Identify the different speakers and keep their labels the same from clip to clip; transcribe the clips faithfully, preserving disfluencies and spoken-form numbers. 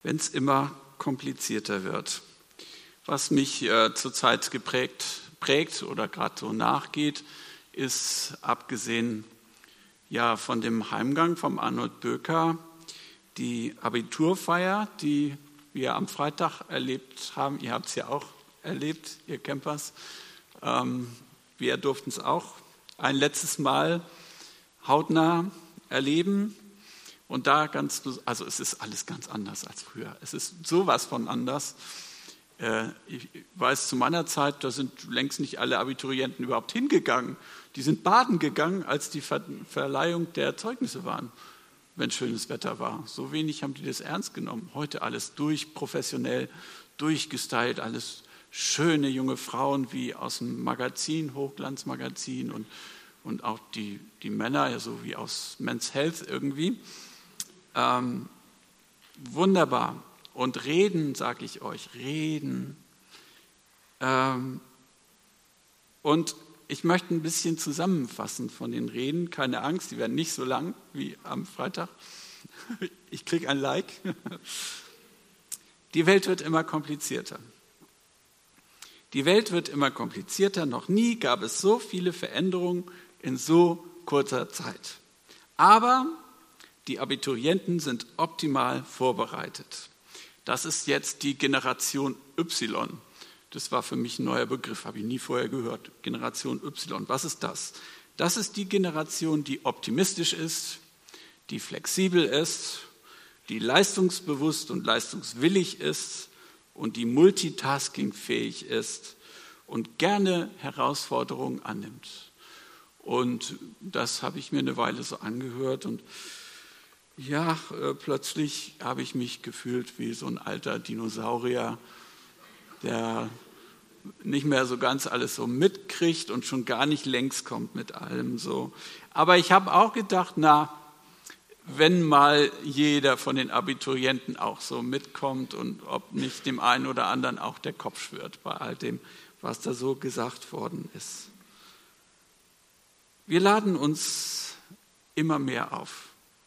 Speaker 1: wenn es immer komplizierter wird. Was mich äh, zurzeit geprägt prägt oder gerade so nachgeht, ist abgesehen ja, von dem Heimgang vom Arnold Böker die Abiturfeier, die wir am Freitag erlebt haben. Ihr habt es ja auch erlebt, ihr Campers. Ähm, wir durften es auch ein letztes Mal hautnah erleben. Und da ganz, also es ist alles ganz anders als früher. Es ist sowas von anders. Äh, ich weiß, zu meiner Zeit, da sind längst nicht alle Abiturienten überhaupt hingegangen. Die sind baden gegangen, als die Ver- Verleihung der Zeugnisse waren, wenn schönes Wetter war. So wenig haben die das ernst genommen. Heute alles durchprofessionell, durchgestylt, alles schöne junge Frauen wie aus dem Magazin, Hochglanzmagazin und, und auch die, die Männer, ja, so wie aus Men's Health irgendwie. Ähm, wunderbar. Und reden, sage ich euch, reden. Ähm, und ich möchte ein bisschen zusammenfassen von den Reden. Keine Angst, die werden nicht so lang wie am Freitag. Ich kriege ein Like. Die Welt wird immer komplizierter. Die Welt wird immer komplizierter. Noch nie gab es so viele Veränderungen in so kurzer Zeit. Aber die Abiturienten sind optimal vorbereitet. Das ist jetzt die Generation Y. Das war für mich ein neuer Begriff, habe ich nie vorher gehört. Generation Y, was ist das? Das ist die Generation, die optimistisch ist, die flexibel ist, die leistungsbewusst und leistungswillig ist und die multitaskingfähig ist und gerne Herausforderungen annimmt. Und das habe ich mir eine Weile so angehört und ja, äh, plötzlich habe ich mich gefühlt wie so ein alter Dinosaurier, der nicht mehr so ganz alles so mitkriegt und schon gar nicht längs kommt mit allem so. Aber ich habe auch gedacht, na, wenn mal jeder von den Abiturienten auch so mitkommt und ob nicht dem einen oder anderen auch der Kopf schwirrt bei all dem, was da so gesagt worden ist. Wir laden uns immer mehr auf.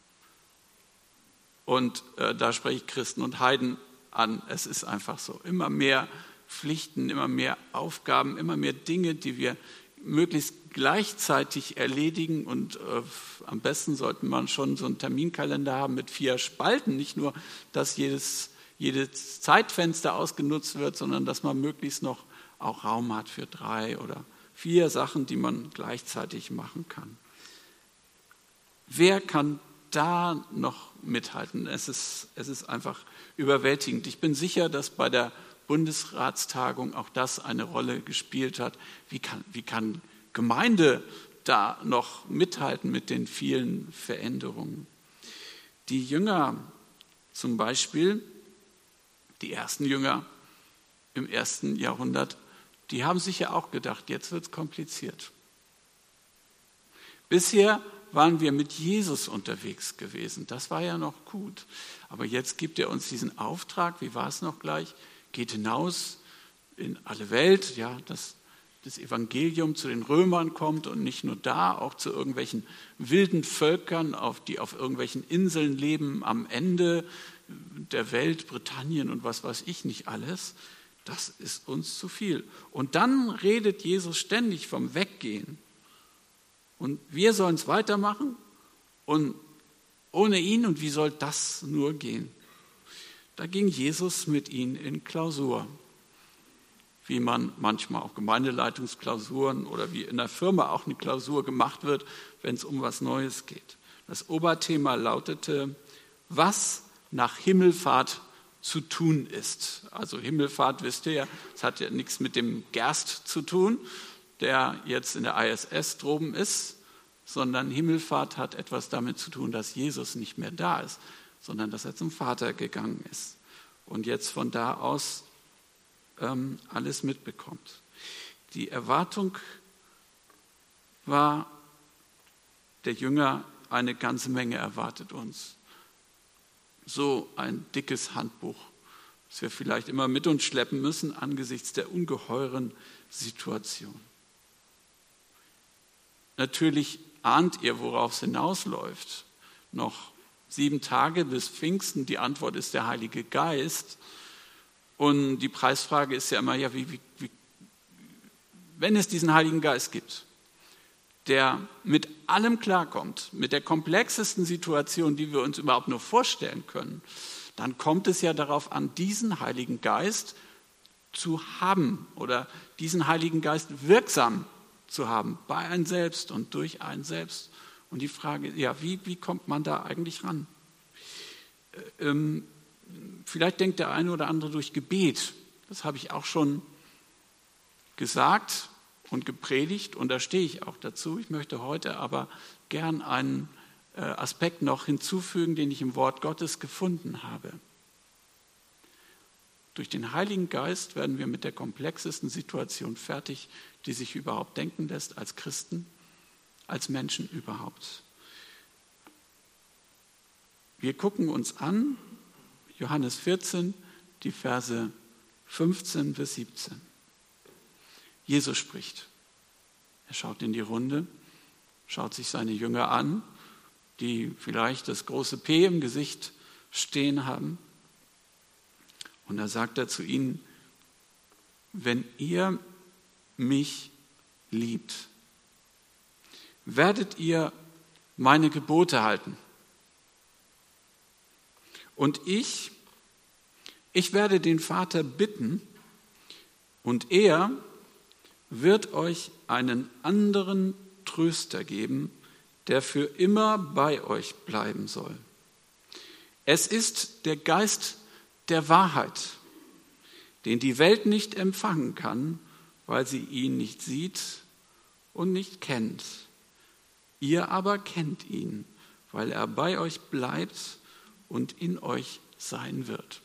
Speaker 1: Und äh, da spreche ich Christen und Heiden an. Es ist einfach so. Immer mehr Pflichten, immer mehr Aufgaben, immer mehr Dinge, die wir möglichst gleichzeitig erledigen. Und äh, am besten sollte man schon so einen Terminkalender haben mit vier Spalten. Nicht nur, dass jedes, jedes Zeitfenster ausgenutzt wird, sondern dass man möglichst noch auch Raum hat für drei oder vier Sachen, die man gleichzeitig machen kann. Wer kann da noch mithalten? Es ist, es ist einfach überwältigend. Ich bin sicher, dass bei der Bundesratstagung auch das eine Rolle gespielt hat. Wie kann, wie kann Gemeinde da noch mithalten mit den vielen Veränderungen? Die Jünger zum Beispiel, die ersten Jünger im ersten Jahrhundert, die haben sich ja auch gedacht, jetzt wird es kompliziert. Bisher waren wir mit Jesus unterwegs gewesen. Das war ja noch gut. Aber jetzt gibt er uns diesen Auftrag, wie war es noch gleich? Geht hinaus in alle Welt, ja, dass das Evangelium zu den Römern kommt und nicht nur da, auch zu irgendwelchen wilden Völkern, auf, die auf irgendwelchen Inseln leben, am Ende der Welt, Britannien und was weiß ich nicht alles. Das ist uns zu viel. Und dann redet Jesus ständig vom Weggehen. Und wir sollen es weitermachen und ohne ihn, und wie soll das nur gehen? Da ging Jesus mit ihnen in Klausur, wie man manchmal auch Gemeindeleitungsklausuren oder wie in der Firma auch eine Klausur gemacht wird, wenn es um was Neues geht. Das Oberthema lautete, was nach Himmelfahrt zu tun ist. Also Himmelfahrt, wisst ihr ja, das hat ja nichts mit dem Gerst zu tun, der jetzt in der I S S droben ist, sondern Himmelfahrt hat etwas damit zu tun, dass Jesus nicht mehr da ist, sondern dass er zum Vater gegangen ist und jetzt von da aus ähm, alles mitbekommt. Die Erwartung war, der Jünger, eine ganze Menge erwartet uns. So ein dickes Handbuch, das wir vielleicht immer mit uns schleppen müssen angesichts der ungeheuren Situation. Natürlich ahnt ihr, worauf es hinausläuft. Noch sieben Tage bis Pfingsten? Die Antwort ist der Heilige Geist. Und die Preisfrage ist ja immer, ja, wie, wie, wie, wenn es diesen Heiligen Geist gibt, der mit allem klarkommt, mit der komplexesten Situation, die wir uns überhaupt nur vorstellen können, dann kommt es ja darauf an, diesen Heiligen Geist zu haben oder diesen Heiligen Geist wirksam zu haben, bei einem selbst und durch einen selbst. Und die Frage, ja, wie, wie kommt man da eigentlich ran? Ähm, vielleicht denkt der eine oder andere durch Gebet. Das habe ich auch schon gesagt und gepredigt und da stehe ich auch dazu. Ich möchte heute aber gern einen äh, Aspekt noch hinzufügen, den ich im Wort Gottes gefunden habe. Durch den Heiligen Geist werden wir mit der komplexesten Situation fertig, die sich überhaupt denken lässt als Christen, als Menschen überhaupt. Wir gucken uns an, Johannes vierzehn, die Verse fünfzehn bis siebzehn. Jesus spricht. Er schaut in die Runde, schaut sich seine Jünger an, die vielleicht das große P im Gesicht stehen haben. Und da sagt er zu ihnen, wenn ihr mich liebt, werdet ihr meine Gebote halten. Und ich, ich werde den Vater bitten und er wird euch einen anderen Tröster geben, der für immer bei euch bleiben soll. Es ist der Geist der Wahrheit, den die Welt nicht empfangen kann, weil sie ihn nicht sieht und nicht kennt. Ihr aber kennt ihn, weil er bei euch bleibt und in euch sein wird.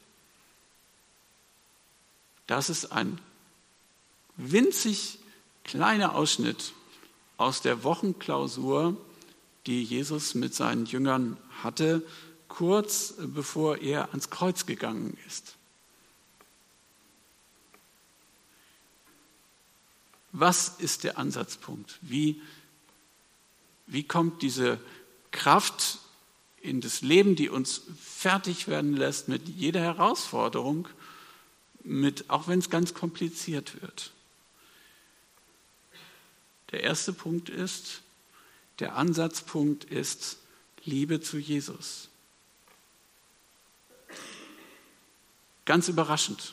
Speaker 1: Das ist ein winzig kleiner Ausschnitt aus der Wochenklausur, die Jesus mit seinen Jüngern hatte, kurz bevor er ans Kreuz gegangen ist. Was ist der Ansatzpunkt? Wie, wie kommt diese Kraft in das Leben, die uns fertig werden lässt mit jeder Herausforderung, mit, auch wenn es ganz kompliziert wird? Der erste Punkt ist, der Ansatzpunkt ist Liebe zu Jesus. Ganz überraschend,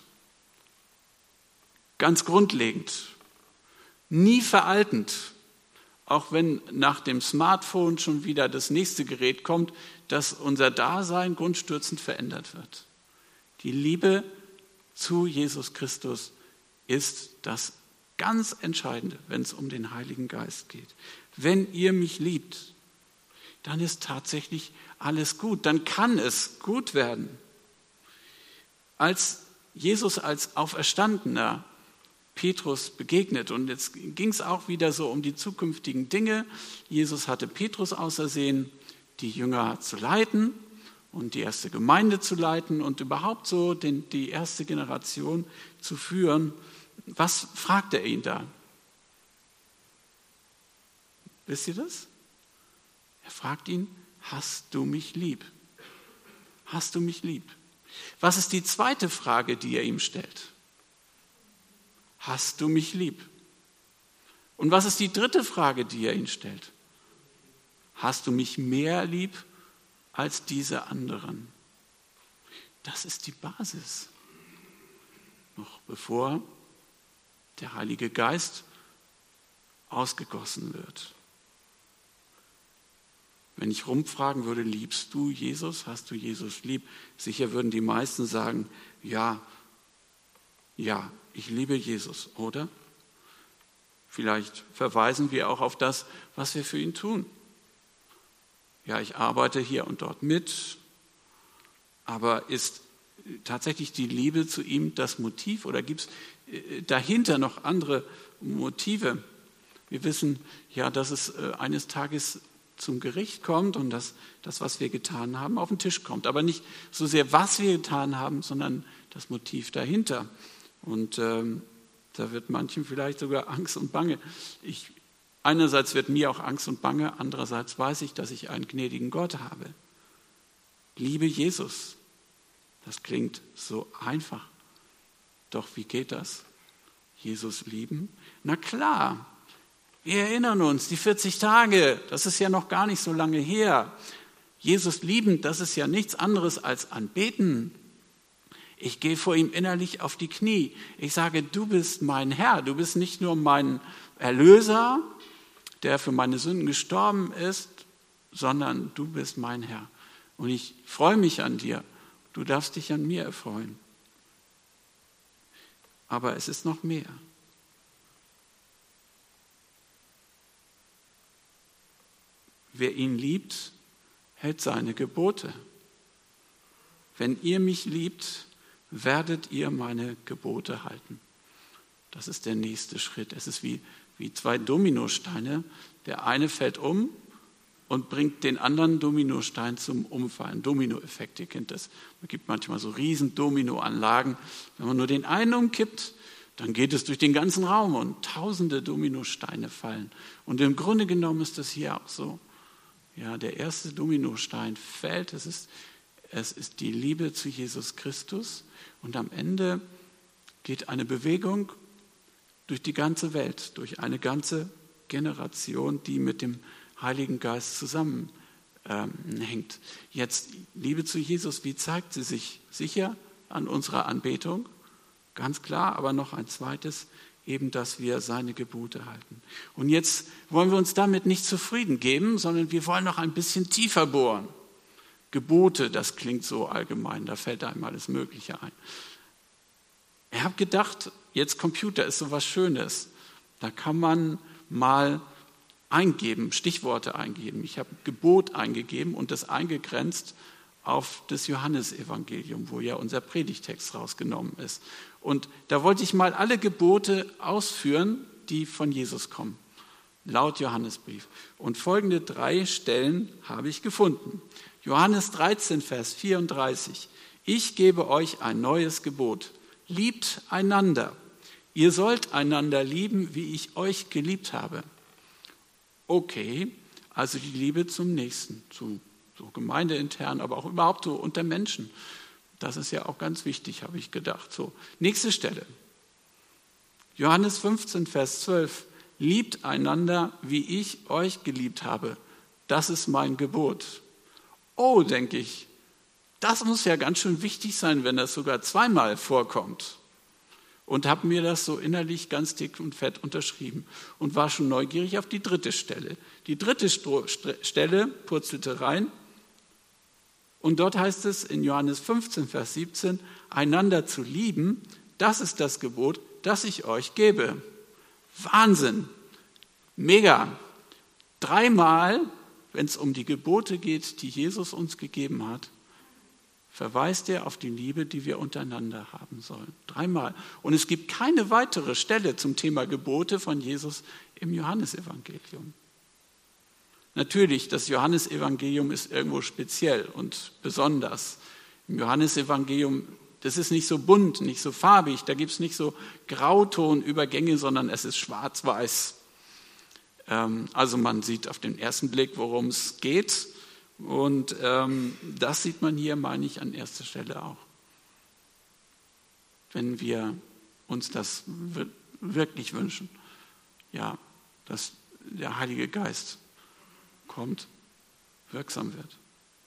Speaker 1: ganz grundlegend, nie veraltend, auch wenn nach dem Smartphone schon wieder das nächste Gerät kommt, dass unser Dasein grundstürzend verändert wird. Die Liebe zu Jesus Christus ist das ganz Entscheidende, wenn es um den Heiligen Geist geht. Wenn ihr mich liebt, dann ist tatsächlich alles gut, dann kann es gut werden. Als Jesus als Auferstandener Petrus begegnet, und jetzt ging es auch wieder so um die zukünftigen Dinge. Jesus hatte Petrus ausersehen, die Jünger zu leiten und die erste Gemeinde zu leiten und überhaupt so den, die erste Generation zu führen. Was fragt er ihn da? Wisst ihr das? Er fragt ihn, hast du mich lieb? Hast du mich lieb? Was ist die zweite Frage, die er ihm stellt? Hast du mich lieb? Und was ist die dritte Frage, die er ihn stellt? Hast du mich mehr lieb als diese anderen? Das ist die Basis. Noch bevor der Heilige Geist ausgegossen wird. Wenn ich rumfragen würde, liebst du Jesus? Hast du Jesus lieb? Sicher würden die meisten sagen, ja, ja, ich liebe Jesus, oder? Vielleicht verweisen wir auch auf das, was wir für ihn tun. Ja, ich arbeite hier und dort mit, aber ist tatsächlich die Liebe zu ihm das Motiv oder gibt es dahinter noch andere Motive? Wir wissen ja, dass es eines Tages zum Gericht kommt und dass das, was wir getan haben, auf den Tisch kommt. Aber nicht so sehr, was wir getan haben, sondern das Motiv dahinter. Und ähm, da wird manchen vielleicht sogar Angst und Bange. Ich, einerseits wird mir auch Angst und Bange, andererseits weiß ich, dass ich einen gnädigen Gott habe, Liebe Jesus. Das klingt so einfach. Doch wie geht das? Jesus lieben? Na klar, wir erinnern uns, die vierzig Tage, das ist ja noch gar nicht so lange her. Jesus lieben, das ist ja nichts anderes als anbeten. Ich gehe vor ihm innerlich auf die Knie. Ich sage, du bist mein Herr, du bist nicht nur mein Erlöser, der für meine Sünden gestorben ist, sondern du bist mein Herr. Und ich freue mich an dir. Du darfst dich an mir erfreuen. Aber es ist noch mehr. Wer ihn liebt, hält seine Gebote. Wenn ihr mich liebt, werdet ihr meine Gebote halten. Das ist der nächste Schritt. Es ist wie, wie zwei Dominosteine. Der eine fällt um und bringt den anderen Dominostein zum Umfallen. Dominoeffekt, ihr kennt das. Man gibt manchmal so riesen Dominoanlagen. Wenn man nur den einen umkippt, dann geht es durch den ganzen Raum und tausende Dominosteine fallen. Und im Grunde genommen ist das hier auch so. Ja, der erste Dominostein fällt. Es ist, es ist die Liebe zu Jesus Christus. Und am Ende geht eine Bewegung durch die ganze Welt, durch eine ganze Generation, die mit dem Heiligen Geist zusammenhängt. Ähm, Jetzt, Liebe zu Jesus, wie zeigt sie sich? Sicher an unserer Anbetung, ganz klar, aber noch ein zweites, eben, dass wir seine Gebote halten. Und jetzt wollen wir uns damit nicht zufrieden geben, sondern wir wollen noch ein bisschen tiefer bohren. Gebote, das klingt so allgemein, da fällt einem alles Mögliche ein. Ich habe gedacht, jetzt Computer ist so was Schönes. Da kann man mal eingeben, Stichworte eingeben. Ich habe Gebot eingegeben und das eingegrenzt auf das Johannesevangelium, wo ja unser Predigtext rausgenommen ist. Und da wollte ich mal alle Gebote ausführen, die von Jesus kommen, laut Johannesbrief. Und folgende drei Stellen habe ich gefunden. Johannes dreizehn, Vers vierunddreißig. Ich gebe euch ein neues Gebot. Liebt einander. Ihr sollt einander lieben, wie ich euch geliebt habe. Okay, also die Liebe zum Nächsten, zu so gemeindeintern, aber auch überhaupt so unter Menschen. Das ist ja auch ganz wichtig, habe ich gedacht. So, nächste Stelle. Johannes fünfzehn, Vers zwölf. Liebt einander, wie ich euch geliebt habe. Das ist mein Gebot. Oh, denke ich, das muss ja ganz schön wichtig sein, wenn das sogar zweimal vorkommt. Und habe mir das so innerlich ganz dick und fett unterschrieben und war schon neugierig auf die dritte Stelle. Die dritte Stelle purzelte rein und dort heißt es in Johannes fünfzehn, Vers siebzehn, einander zu lieben, das ist das Gebot, das ich euch gebe. Wahnsinn, mega. Dreimal, wenn es um die Gebote geht, die Jesus uns gegeben hat, verweist er auf die Liebe, die wir untereinander haben sollen. Dreimal. Und es gibt keine weitere Stelle zum Thema Gebote von Jesus im Johannesevangelium. Natürlich, das Johannesevangelium ist irgendwo speziell und besonders. Im Johannesevangelium, das ist nicht so bunt, nicht so farbig, da gibt es nicht so Grautonübergänge, sondern es ist schwarz-weiß. Also man sieht auf den ersten Blick, worum es geht. Und ähm, das sieht man hier, meine ich, an erster Stelle auch. Wenn wir uns das wirklich wünschen, ja, dass der Heilige Geist kommt, wirksam wird,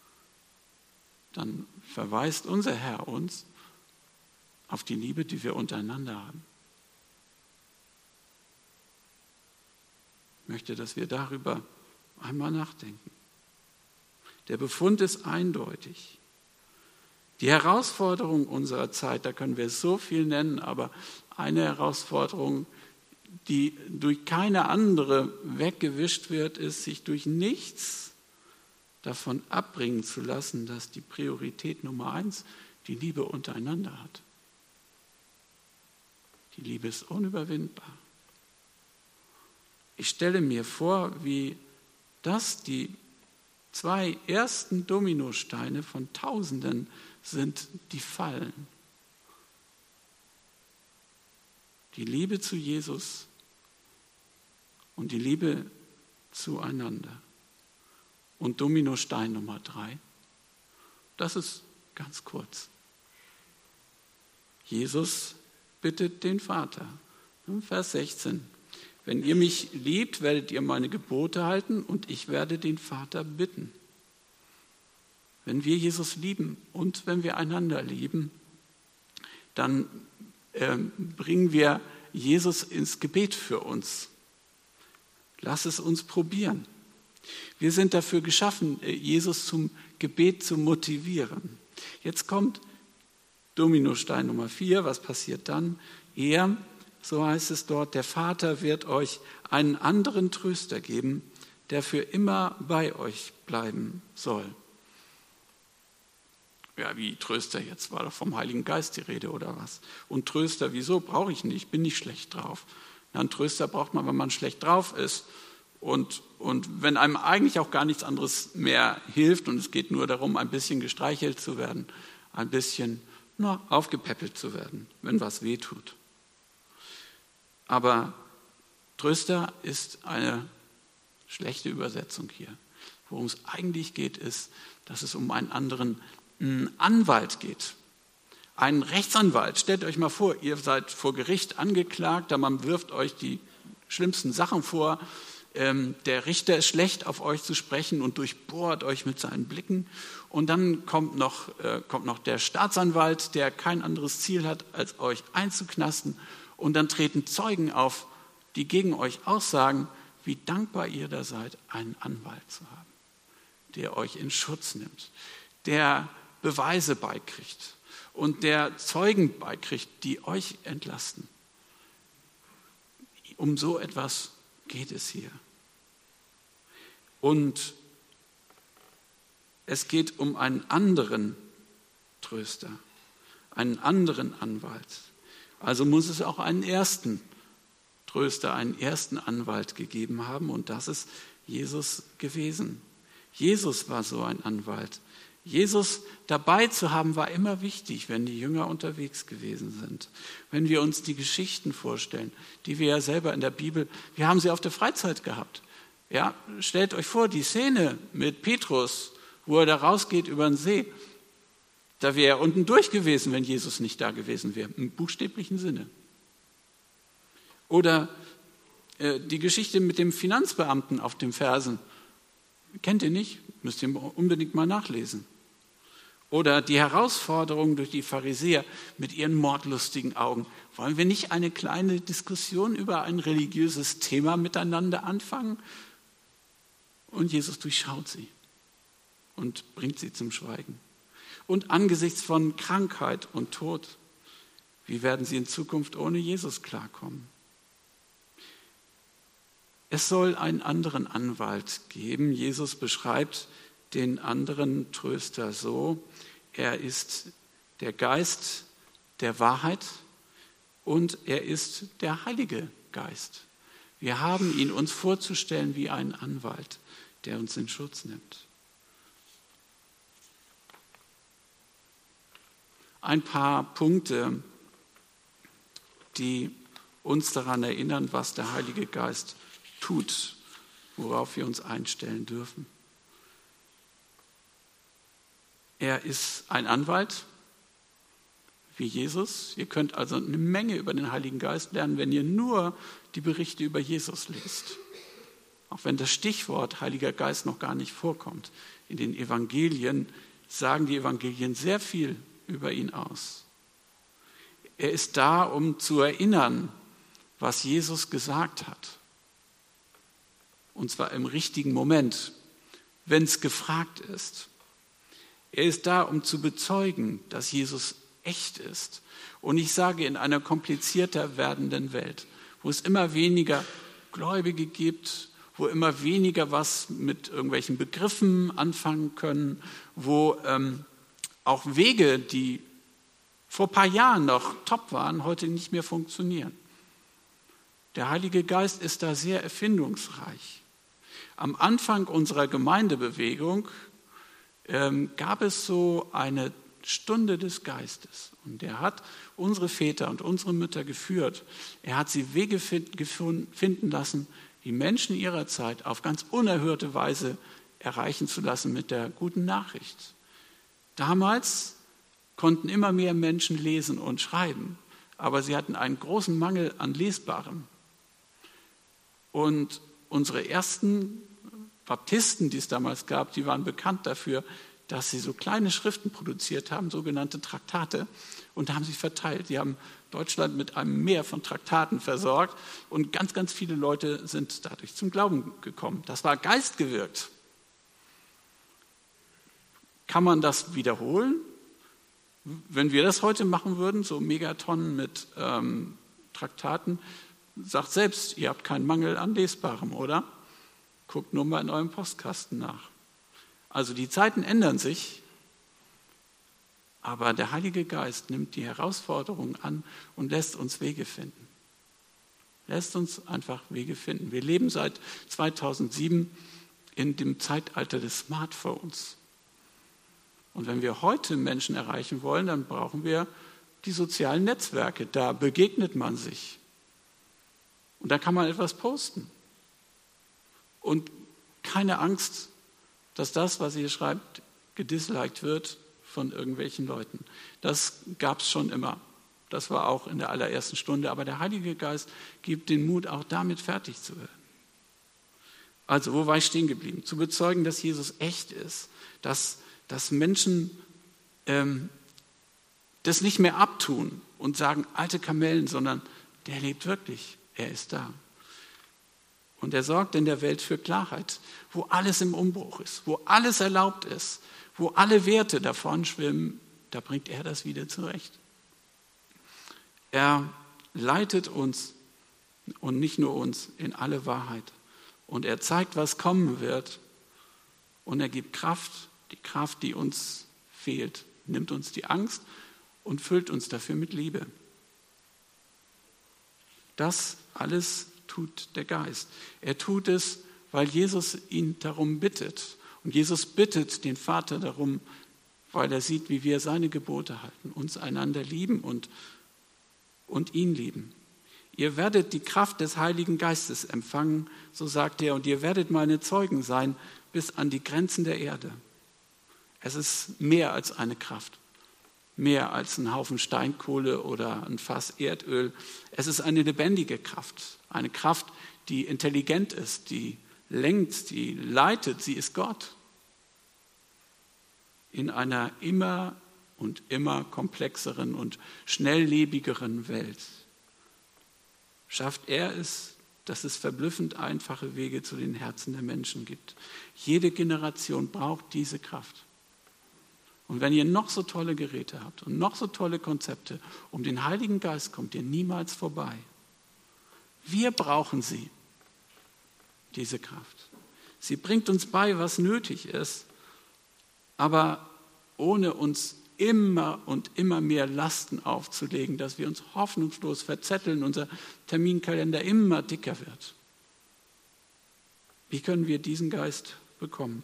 Speaker 1: dann verweist unser Herr uns auf die Liebe, die wir untereinander haben. Ich möchte, dass wir darüber einmal nachdenken. Der Befund ist eindeutig. Die Herausforderung unserer Zeit, da können wir so viel nennen, aber eine Herausforderung, die durch keine andere weggewischt wird, ist, sich durch nichts davon abbringen zu lassen, dass die Priorität Nummer eins die Liebe untereinander hat. Die Liebe ist unüberwindbar. Ich stelle mir vor, wie das die zwei ersten Dominosteine von Tausenden sind, die fallen. Die Liebe zu Jesus und die Liebe zueinander. Und Dominostein Nummer drei, Das ist ganz kurz. Jesus bittet den Vater. Vers sechzehn. Wenn ihr mich liebt, werdet ihr meine Gebote halten und ich werde den Vater bitten. Wenn wir Jesus lieben und wenn wir einander lieben, dann äh, bringen wir Jesus ins Gebet für uns. Lass es uns probieren. Wir sind dafür geschaffen, Jesus zum Gebet zu motivieren. Jetzt kommt Dominostein Nummer vier. Was passiert dann? Er, so heißt es dort, der Vater wird euch einen anderen Tröster geben, der für immer bei euch bleiben soll. Ja, wie Tröster, jetzt war doch vom Heiligen Geist die Rede oder was? Und Tröster, wieso? Brauche ich nicht, ich bin nicht schlecht drauf. Na, einen Tröster braucht man, wenn man schlecht drauf ist und, und wenn einem eigentlich auch gar nichts anderes mehr hilft und es geht nur darum, ein bisschen gestreichelt zu werden, ein bisschen na, aufgepäppelt zu werden, wenn was weh tut. Aber Tröster ist eine schlechte Übersetzung hier. Worum es eigentlich geht, ist, dass es um einen anderen Anwalt geht. Ein Rechtsanwalt. Stellt euch mal vor, ihr seid vor Gericht angeklagt, man wirft euch die schlimmsten Sachen vor. Der Richter ist schlecht, auf euch zu sprechen und durchbohrt euch mit seinen Blicken. Und dann kommt noch, kommt noch der Staatsanwalt, der kein anderes Ziel hat, als euch einzuknasten. Und dann treten Zeugen auf, die gegen euch aussagen, wie dankbar ihr da seid, einen Anwalt zu haben, der euch in Schutz nimmt, der Beweise beikriegt und der Zeugen beikriegt, die euch entlasten. Um so etwas geht es hier. Und es geht um einen anderen Tröster, einen anderen Anwalt. Also muss es auch einen ersten Tröster, einen ersten Anwalt gegeben haben und das ist Jesus gewesen. Jesus war so ein Anwalt. Jesus dabei zu haben, war immer wichtig, wenn die Jünger unterwegs gewesen sind. Wenn wir uns die Geschichten vorstellen, die wir ja selber in der Bibel, wir haben sie auf der Freizeit gehabt. Ja, stellt euch vor, die Szene mit Petrus, wo er da rausgeht über den See, da wäre er unten durch gewesen, wenn Jesus nicht da gewesen wäre, im buchstäblichen Sinne. Oder äh, die Geschichte mit dem Finanzbeamten auf dem Fersen. Kennt ihr nicht? Müsst ihr unbedingt mal nachlesen. Oder die Herausforderung durch die Pharisäer mit ihren mordlustigen Augen. Wollen wir nicht eine kleine Diskussion über ein religiöses Thema miteinander anfangen? Und Jesus durchschaut sie und bringt sie zum Schweigen. Und angesichts von Krankheit und Tod, wie werden sie in Zukunft ohne Jesus klarkommen? Es soll einen anderen Anwalt geben. Jesus beschreibt den anderen Tröster so: Er ist der Geist der Wahrheit und er ist der Heilige Geist. Wir haben ihn uns vorzustellen wie einen Anwalt, der uns in Schutz nimmt. Ein paar Punkte, die uns daran erinnern, was der Heilige Geist tut, worauf wir uns einstellen dürfen. Er ist ein Anwalt, wie Jesus. Ihr könnt also eine Menge über den Heiligen Geist lernen, wenn ihr nur die Berichte über Jesus lest. Auch wenn das Stichwort Heiliger Geist noch gar nicht vorkommt. In den Evangelien sagen die Evangelien sehr viel über ihn aus. Er ist da, um zu erinnern, was Jesus gesagt hat. Und zwar im richtigen Moment, wenn es gefragt ist. Er ist da, um zu bezeugen, dass Jesus echt ist. Und ich sage, in einer komplizierter werdenden Welt, wo es immer weniger Gläubige gibt, wo immer weniger was mit irgendwelchen Begriffen anfangen können, wo ähm, auch Wege, die vor ein paar Jahren noch top waren, heute nicht mehr funktionieren. Der Heilige Geist ist da sehr erfindungsreich. Am Anfang unserer Gemeindebewegung ähm, gab es so eine Stunde des Geistes. Und er hat unsere Väter und unsere Mütter geführt. Er hat sie Wege finden lassen, die Menschen ihrer Zeit auf ganz unerhörte Weise erreichen zu lassen mit der guten Nachricht. Damals konnten immer mehr Menschen lesen und schreiben, aber sie hatten einen großen Mangel an Lesbarem. Und unsere ersten Baptisten, die es damals gab, die waren bekannt dafür, dass sie so kleine Schriften produziert haben, sogenannte Traktate, und haben sie verteilt. Die haben Deutschland mit einem Meer von Traktaten versorgt und ganz, ganz viele Leute sind dadurch zum Glauben gekommen. Das war geistgewirkt. Kann man das wiederholen? Wenn wir das heute machen würden, so Megatonnen mit ähm, Traktaten, sagt selbst, ihr habt keinen Mangel an Lesbarem, oder? Guckt nur mal in eurem Postkasten nach. Also die Zeiten ändern sich, aber der Heilige Geist nimmt die Herausforderungen an und lässt uns Wege finden. Lässt uns einfach Wege finden. Wir leben seit zweitausendsieben in dem Zeitalter des Smartphones. Und wenn wir heute Menschen erreichen wollen, dann brauchen wir die sozialen Netzwerke. Da begegnet man sich. Und da kann man etwas posten. Und keine Angst, dass das, was ihr schreibt, gedisliked wird von irgendwelchen Leuten. Das gab es schon immer. Das war auch in der allerersten Stunde. Aber der Heilige Geist gibt den Mut, auch damit fertig zu werden. Also, wo war ich stehen geblieben? Zu bezeugen, dass Jesus echt ist. Dass, dass Menschen ähm, das nicht mehr abtun und sagen, alte Kamellen, sondern der lebt wirklich. Er ist da. Und er sorgt in der Welt für Klarheit, wo alles im Umbruch ist, wo alles erlaubt ist, wo alle Werte davon schwimmen, da bringt er das wieder zurecht. Er leitet uns und nicht nur uns in alle Wahrheit. Und er zeigt, was kommen wird. Und er gibt Kraft, die Kraft, die uns fehlt, nimmt uns die Angst und füllt uns dafür mit Liebe. Das alles tut der Geist. Er tut es, weil Jesus ihn darum bittet. Und Jesus bittet den Vater darum, weil er sieht, wie wir seine Gebote halten, uns einander lieben und, und ihn lieben. Ihr werdet die Kraft des Heiligen Geistes empfangen, so sagt er, und ihr werdet meine Zeugen sein bis an die Grenzen der Erde. Es ist mehr als eine Kraft. Mehr als ein Haufen Steinkohle oder ein Fass Erdöl. Es ist eine lebendige Kraft. Eine Kraft, die intelligent ist, die lenkt, die leitet. Sie ist Gott. In einer immer und immer komplexeren und schnelllebigeren Welt schafft er es, dass es verblüffend einfache Wege zu den Herzen der Menschen gibt. Jede Generation braucht diese Kraft. Und wenn ihr noch so tolle Geräte habt und noch so tolle Konzepte, um den Heiligen Geist kommt ihr niemals vorbei. Wir brauchen sie, diese Kraft. Sie bringt uns bei, was nötig ist, aber ohne uns immer und immer mehr Lasten aufzulegen, dass wir uns hoffnungslos verzetteln, unser Terminkalender immer dicker wird. Wie können wir diesen Geist bekommen?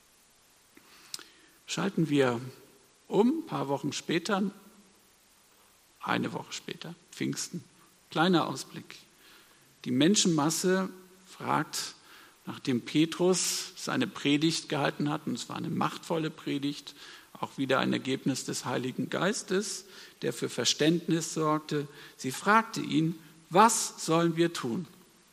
Speaker 1: Schalten wir um, ein paar Wochen später, eine Woche später, Pfingsten, kleiner Ausblick. Die Menschenmasse fragt, nachdem Petrus seine Predigt gehalten hat, und es war eine machtvolle Predigt, auch wieder ein Ergebnis des Heiligen Geistes, der für Verständnis sorgte. Sie fragte ihn, was sollen wir tun?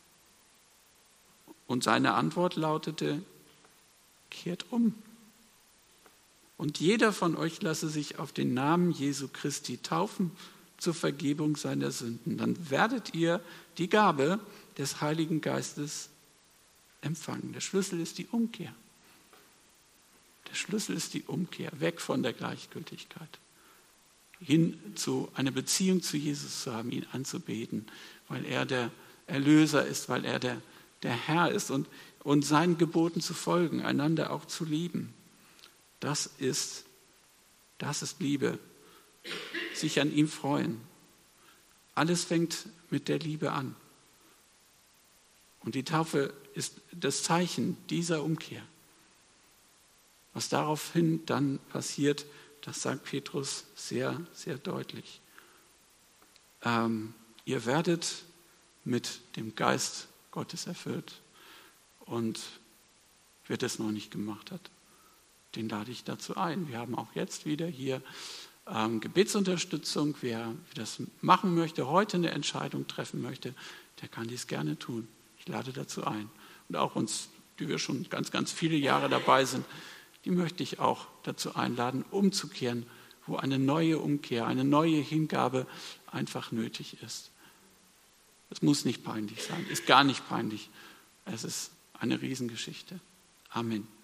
Speaker 1: Und seine Antwort lautete, kehrt um. Und jeder von euch lasse sich auf den Namen Jesu Christi taufen zur Vergebung seiner Sünden. Dann werdet ihr die Gabe des Heiligen Geistes empfangen. Der Schlüssel ist die Umkehr. Der Schlüssel ist die Umkehr, weg von der Gleichgültigkeit, hin zu einer Beziehung zu Jesus zu haben, ihn anzubeten, weil er der Erlöser ist, weil er der, der Herr ist und, und seinen Geboten zu folgen, einander auch zu lieben. Das ist, das ist Liebe, sich an ihm freuen. Alles fängt mit der Liebe an. Und die Taufe ist das Zeichen dieser Umkehr. Was daraufhin dann passiert, das sagt Petrus sehr, sehr deutlich. Ähm, ihr werdet mit dem Geist Gottes erfüllt. Und wer das noch nicht gemacht hat, den lade ich dazu ein. Wir haben auch jetzt wieder hier ähm, Gebetsunterstützung. Wer das machen möchte, heute eine Entscheidung treffen möchte, der kann dies gerne tun. Ich lade dazu ein. Und auch uns, die wir schon ganz, ganz viele Jahre dabei sind, die möchte ich auch dazu einladen, umzukehren, wo eine neue Umkehr, eine neue Hingabe einfach nötig ist. Es muss nicht peinlich sein, ist gar nicht peinlich. Es ist eine Riesengeschichte. Amen.